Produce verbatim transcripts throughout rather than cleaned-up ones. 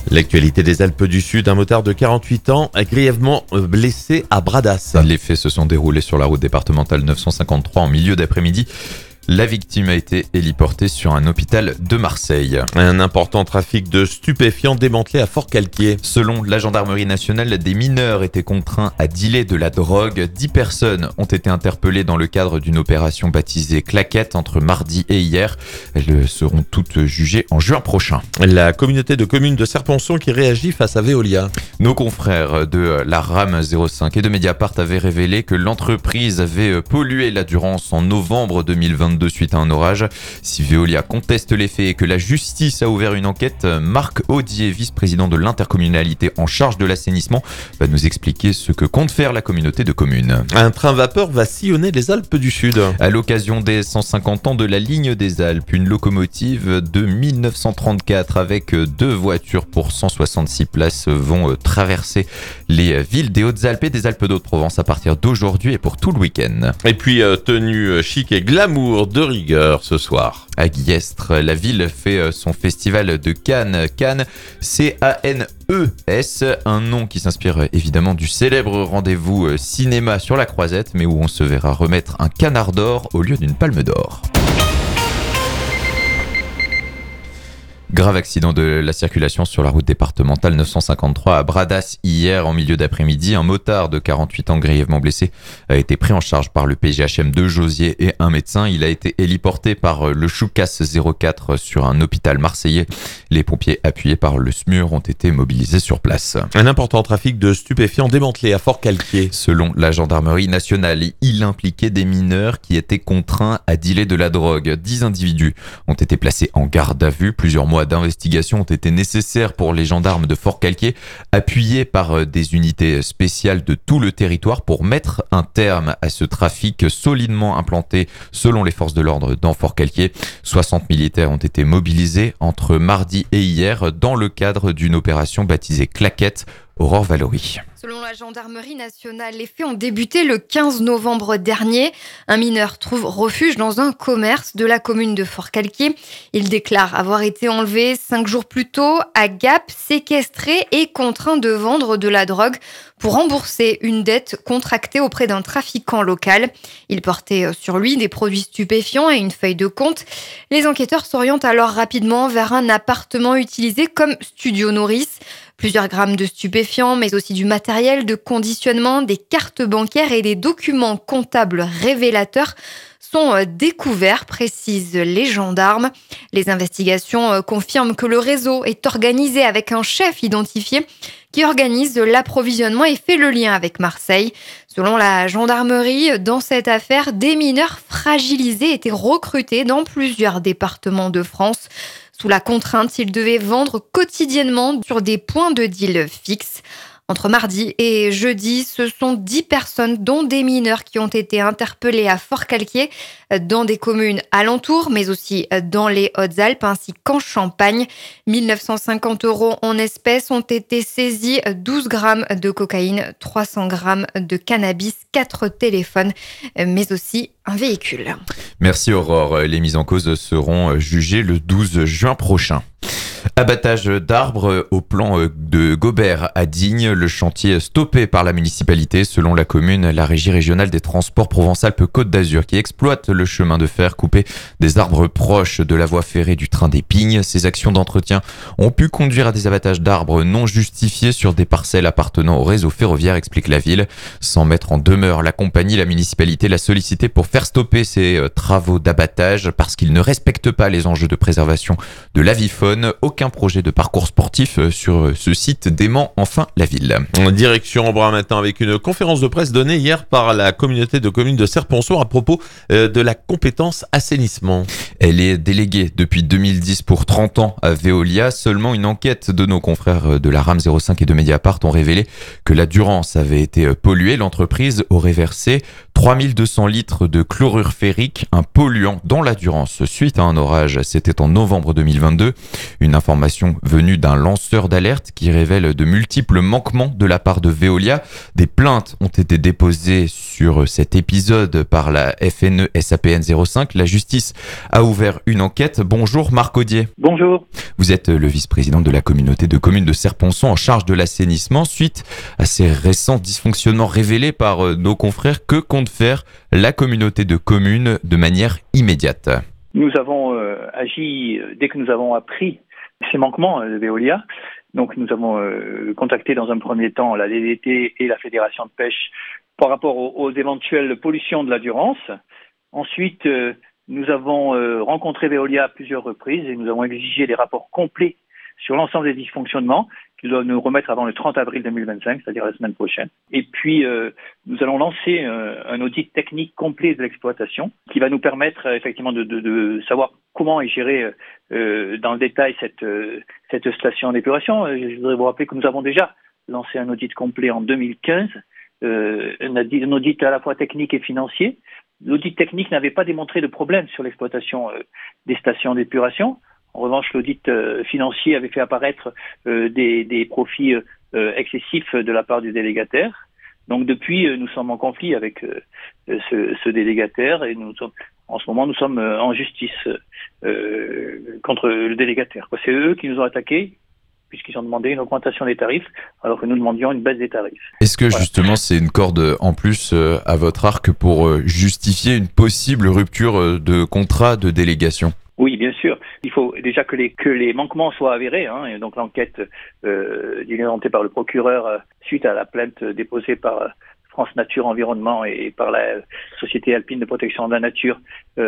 L'actualité des Alpes du Sud, un motard de quarante-huit ans grièvement blessé à Bradas. Les faits se sont déroulés sur la route départementale neuf cent cinquante-trois en milieu d'après-midi. La victime a été héliportée sur un hôpital de Marseille. Un important trafic de stupéfiants démantelé à Forcalquier. Selon la gendarmerie nationale, des mineurs étaient contraints à dealer de la drogue. Dix personnes ont été interpellées dans le cadre d'une opération baptisée Claquette entre mardi et hier. Elles seront toutes jugées en juin prochain. La communauté de communes de Serponçon qui réagit face à Veolia. Nos confrères de la RAM zéro cinq et de Mediapart avaient révélé que l'entreprise avait pollué la Durance en novembre deux mille vingt-deux suite à un orage. Si Veolia conteste les faits et que la justice a ouvert une enquête, Marc Audier, vice-président de l'intercommunalité en charge de l'assainissement, va nous expliquer ce que compte faire la communauté de communes. Un train vapeur va sillonner les Alpes du Sud. À l'occasion des cent cinquante ans de la ligne des Alpes, une locomotive de mille neuf cent trente-quatre avec deux voitures pour cent soixante-six places vont traverser les villes des Hautes-Alpes et des Alpes d'Haute-Provence à partir d'aujourd'hui et pour tout le week-end. Et puis euh, tenue chic et glamour de rigueur ce soir. À Guillestre, la ville fait son festival de Cannes. Cannes, C A N E S, un nom qui s'inspire évidemment du célèbre rendez-vous cinéma sur la Croisette, mais où on se verra remettre un canard d'or au lieu d'une palme d'or. Grave accident de la circulation sur la route départementale neuf cent cinquante-trois à Bradas hier en milieu d'après-midi. Un motard de quarante-huit ans grièvement blessé a été pris en charge par le P G H M de Josier et un médecin. Il a été héliporté par le Choucas zéro quatre sur un hôpital marseillais. Les pompiers appuyés par le S M U R ont été mobilisés sur place. Un important trafic de stupéfiants démantelé à Forcalquier. Selon la gendarmerie nationale, il impliquait des mineurs qui étaient contraints à dealer de la drogue. Dix individus ont été placés en garde à vue. Plusieurs mois d'investigation ont été nécessaires pour les gendarmes de Forcalquier, appuyés par des unités spéciales de tout le territoire pour mettre un terme à ce trafic solidement implanté selon les forces de l'ordre dans Forcalquier. soixante militaires ont été mobilisés entre mardi et hier dans le cadre d'une opération baptisée Claquette. Aurore Valory. Selon la gendarmerie nationale, les faits ont débuté le quinze novembre dernier. Un mineur trouve refuge dans un commerce de la commune de Forcalquier. Il déclare avoir été enlevé cinq jours plus tôt à Gap, séquestré et contraint de vendre de la drogue pour rembourser une dette contractée auprès d'un trafiquant local. Il portait sur lui des produits stupéfiants et une feuille de compte. Les enquêteurs s'orientent alors rapidement vers un appartement utilisé comme studio nourrice. Plusieurs grammes de stupéfiants, mais aussi du matériel de conditionnement, des cartes bancaires et des documents comptables révélateurs sont découverts, précisent les gendarmes. Les investigations confirment que le réseau est organisé avec un chef identifié qui organise l'approvisionnement et fait le lien avec Marseille. Selon la gendarmerie, dans cette affaire, des mineurs fragilisés étaient recrutés dans plusieurs départements de France. Sous la contrainte, ils devaient vendre quotidiennement sur des points de deal fixes. Entre mardi et jeudi, ce sont dix personnes, dont des mineurs, qui ont été interpellés à Forcalquier, dans des communes alentours, mais aussi dans les Hautes-Alpes, ainsi qu'en Champagne. mille neuf cent cinquante euros en espèces ont été saisis, douze grammes de cocaïne, trois cents grammes de cannabis, quatre téléphones, mais aussi un véhicule. Merci Aurore. Les mises en cause seront jugées le douze juin prochain. Abattage d'arbres au plan de Gobert à Digne, le chantier stoppé par la municipalité. Selon la commune, la régie régionale des transports Provence-Alpes-Côte d'Azur qui exploite le chemin de fer coupé des arbres proches de la voie ferrée du train des Pignes. Ces actions d'entretien ont pu conduire à des abattages d'arbres non justifiés sur des parcelles appartenant au réseau ferroviaire, explique la ville. Sans mettre en demeure la compagnie, la municipalité l'a sollicité pour faire stopper ces travaux d'abattage parce qu'ils ne respectent pas les enjeux de préservation de l'avifaune. Aucun projet de parcours sportif sur ce site dément enfin la ville. En direction Embrun maintenant avec une conférence de presse donnée hier par la communauté de communes de Serponçon à propos de la compétence assainissement. Elle est déléguée depuis deux mille dix pour trente ans à Veolia. Seulement une enquête de nos confrères de la RAM zéro cinq et de Mediapart ont révélé que la Durance avait été polluée. L'entreprise aurait versé trois mille deux cents litres de chlorure ferrique, un polluant dans la Durance suite à un orage. C'était en novembre deux mille vingt-deux. Une information venue d'un lanceur d'alerte qui révèle de multiples manquements de la part de Veolia. Des plaintes ont été déposées sur cet épisode par la F N E S A P N zéro cinq. La justice a ouvert une enquête. Bonjour Marc Audier. Bonjour. Vous êtes le vice-président de la communauté de communes de Serponçon en charge de l'assainissement. Suite à ces récents dysfonctionnements révélés par nos confrères, que compte faire la communauté de communes de manière immédiate? Nous avons euh, agi dès que nous avons appris ces manquements de Veolia. Donc nous avons euh, contacté dans un premier temps la D D T et la Fédération de pêche par rapport aux, aux éventuelles pollutions de la Durance. Ensuite, euh, nous avons euh, rencontré Veolia à plusieurs reprises et nous avons exigé des rapports complets sur l'ensemble des dysfonctionnements qu'ils doivent nous remettre avant le trente avril deux mille vingt-cinq, c'est-à-dire la semaine prochaine. Et puis, euh, nous allons lancer euh, un audit technique complet de l'exploitation qui va nous permettre euh, effectivement de, de, de savoir comment est gérée euh, dans le détail cette, euh, cette station d'épuration. Je voudrais vous rappeler que nous avons déjà lancé un audit complet en deux mille quinze, euh, un, un audit à la fois technique et financier. L'audit technique n'avait pas démontré de problème sur l'exploitation euh, des stations d'épuration. En revanche, l'audit euh, financier avait fait apparaître euh, des, des profits euh, excessifs de la part du délégataire. Donc depuis, euh, nous sommes en conflit avec euh, ce, ce délégataire et nous sommes, en ce moment, nous sommes euh, en justice euh, contre le délégataire. C'est eux qui nous ont attaqués puisqu'ils ont demandé une augmentation des tarifs alors que nous demandions une baisse des tarifs. Est-ce que voilà. Justement c'est une corde en plus euh, à votre arc pour euh, justifier une possible rupture euh, de contrat de délégation ? Oui, bien sûr. Il faut déjà que les que les manquements soient avérés. Hein, et donc l'enquête euh, diligentée par le procureur euh, suite à la plainte déposée par euh, France Nature Environnement et par la Société Alpine de Protection de la Nature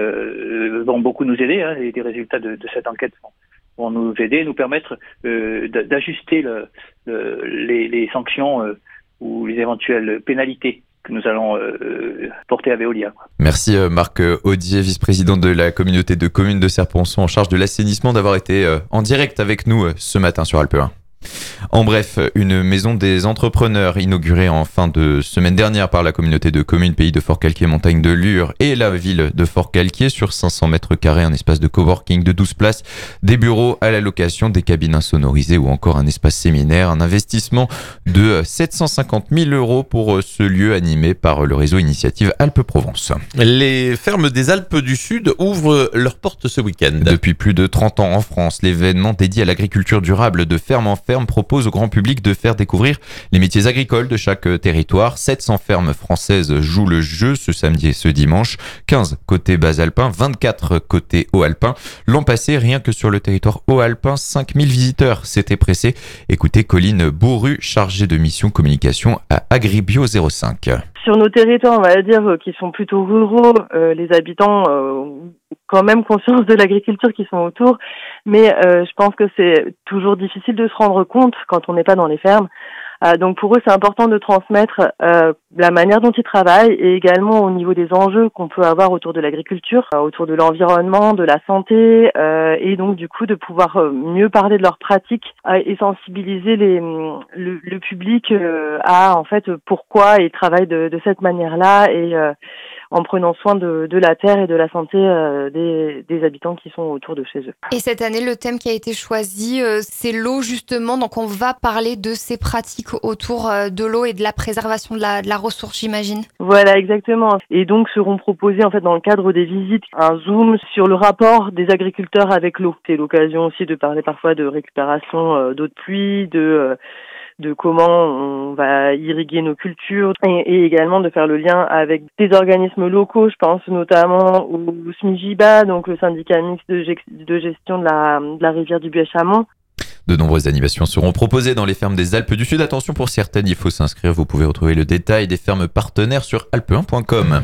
euh, vont beaucoup nous aider. Hein, les, les résultats de, de cette enquête vont, vont nous aider, nous permettre euh, d'ajuster le, le, les, les sanctions euh, ou les éventuelles pénalités que nous allons euh, porter à Veolia. Merci Marc Audier, vice-président de la communauté de communes de Serponçon en charge de l'assainissement, d'avoir été en direct avec nous ce matin sur Alpe un. En bref, une maison des entrepreneurs inaugurée en fin de semaine dernière par la communauté de communes Pays de Forcalquier, Montagne de Lure et la ville de Forcalquier sur cinq cents mètres carrés, un espace de coworking de douze places, des bureaux à la location, des cabines insonorisées ou encore un espace séminaire. Un investissement de sept cent cinquante mille euros pour ce lieu animé par le réseau Initiative Alpes-Provence. Les fermes des Alpes du Sud ouvrent leurs portes ce week-end. Depuis plus de trente ans en France, l'événement dédié à l'agriculture durable de ferme en ferme propose au grand public de faire découvrir les métiers agricoles de chaque territoire. sept cents fermes françaises jouent le jeu ce samedi et ce dimanche. quinze côté bas alpin, vingt-quatre côté haut alpin. L'an passé, rien que sur le territoire haut alpin, cinq mille visiteurs s'étaient pressés. Écoutez Colline Bourru, chargée de mission communication à Agribio zéro cinq. Sur nos territoires, on va dire, qui sont plutôt ruraux, euh, les habitants euh, ont quand même conscience de l'agriculture qui sont autour, mais euh, je pense que c'est toujours difficile de se rendre compte quand on n'est pas dans les fermes. Euh, donc pour eux, c'est important de transmettre euh, la manière dont ils travaillent et également au niveau des enjeux qu'on peut avoir autour de l'agriculture, euh, autour de l'environnement, de la santé, euh, et donc du coup de pouvoir euh, mieux parler de leurs pratiques euh, et sensibiliser les, le, le public euh, à en fait pourquoi ils travaillent de, de cette manière-là et euh, en prenant soin de, de la terre et de la santé euh, des, des habitants qui sont autour de chez eux. Et cette année, le thème qui a été choisi, euh, c'est l'eau justement. Donc on va parler de ces pratiques autour euh, de l'eau et de la préservation de la, de la ressource, j'imagine. Voilà, exactement. Et donc seront proposés en fait dans le cadre des visites un zoom sur le rapport des agriculteurs avec l'eau. C'est l'occasion aussi de parler parfois de récupération euh, d'eau de pluie, de euh, de comment on va irriguer nos cultures et, et également de faire le lien avec des organismes locaux, je pense notamment au SMIGIBA, donc le syndicat mixte de, de gestion de la, de la rivière du Buet-Chamont. De nombreuses animations seront proposées dans les fermes des Alpes du Sud. Attention, pour certaines, il faut s'inscrire. Vous pouvez retrouver le détail des fermes partenaires sur alpe un point com.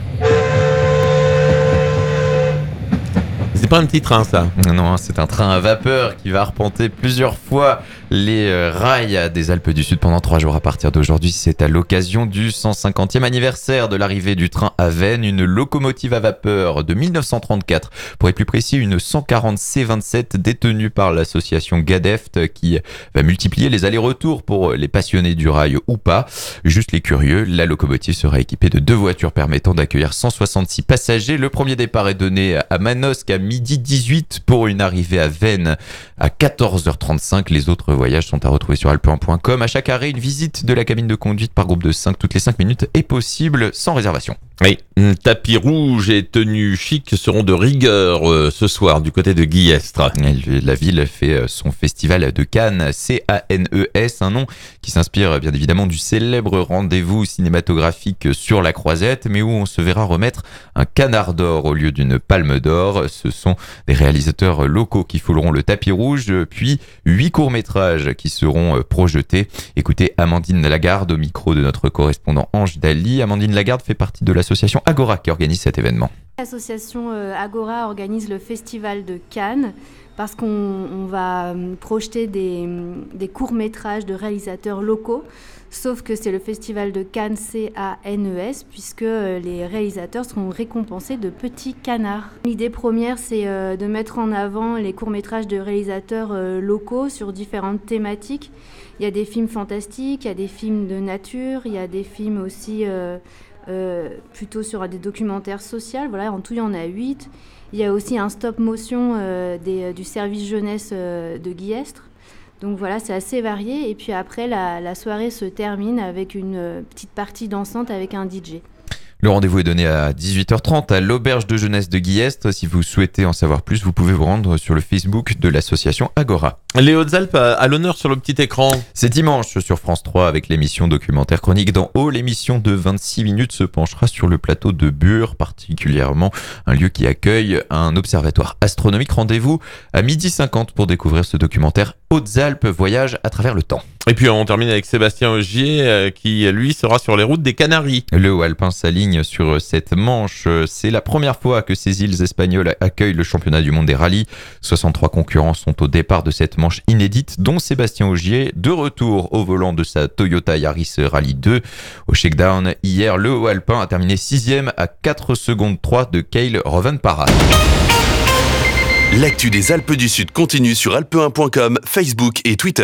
C'est pas un petit train, ça. Non, c'est un train à vapeur qui va arpenter plusieurs fois les rails des Alpes du Sud pendant trois jours à partir d'aujourd'hui. C'est à l'occasion du cent cinquantième anniversaire de l'arrivée du train à Veynes, une locomotive à vapeur de mille neuf cent trente-quatre. Pour être plus précis, une cent quarante C vingt-sept détenue par l'association Gadeft qui va multiplier les allers-retours pour les passionnés du rail ou pas. Juste les curieux, la locomotive sera équipée de deux voitures permettant d'accueillir cent soixante-six passagers. Le premier départ est donné à Manosque à midi midi dix-huit pour une arrivée à Veynes à quatorze heures trente-cinq. Les autres voyages sont à retrouver sur alpe un point com. À chaque arrêt, une visite de la cabine de conduite par groupe de cinq toutes les cinq minutes est possible sans réservation. Oui, tapis rouge et tenue chic seront de rigueur euh, ce soir du côté de Guillestre. La ville fait son festival de Cannes, C A N E S, un nom qui s'inspire bien évidemment du célèbre rendez-vous cinématographique Sur la Croisette, mais où on se verra remettre un canard d'or au lieu d'une palme d'or. Ce sont des réalisateurs locaux qui fouleront le tapis rouge, puis huit courts-métrages qui seront projetés. Écoutez Amandine Lagarde au micro de notre correspondant Ange Daly. Amandine Lagarde fait partie de l'association Agora qui organise cet événement. L'association Agora organise le festival de Cannes parce qu'on on va projeter des, des courts-métrages de réalisateurs locaux, sauf que c'est le festival de Cannes C A N E S, puisque les réalisateurs seront récompensés de petits canards. L'idée première, c'est de mettre en avant les courts-métrages de réalisateurs locaux sur différentes thématiques. Il y a des films fantastiques, il y a des films de nature, il y a des films aussi... Euh, Euh, plutôt sur des documentaires sociaux. Voilà, en tout, il y en a huit. Il y a aussi un stop-motion euh, des, du service jeunesse euh, de Guillestre. Donc voilà, c'est assez varié. Et puis après, la, la soirée se termine avec une euh, petite partie dansante avec un D J. Le rendez-vous est donné à dix-huit heures trente à l'auberge de jeunesse de Guillestre. Si vous souhaitez en savoir plus, vous pouvez vous rendre sur le Facebook de l'association Agora. Les Hautes-Alpes à, à l'honneur sur le petit écran. C'est dimanche sur France trois avec l'émission documentaire Chronique d'en haut. L'émission de vingt-six minutes se penchera sur le plateau de Bure, particulièrement un lieu qui accueille un observatoire astronomique. Rendez-vous à midi cinquante pour découvrir ce documentaire Hautes-Alpes, voyage à travers le temps. Et puis on termine avec Sébastien Ogier euh, qui lui sera sur les routes des Canaries. Le haut alpin s'aligne sur cette manche. C'est la première fois que ces îles espagnoles accueillent le championnat du monde des rallyes. soixante-trois concurrents sont au départ de cette manche inédite, dont Sébastien Ogier, de retour au volant de sa Toyota Yaris Rally deux. Au shakedown, hier, le haut alpin a terminé sixième à quatre secondes trois de Cale Rovanpara. L'actu des Alpes du Sud continue sur alpe un point com, Facebook et Twitter.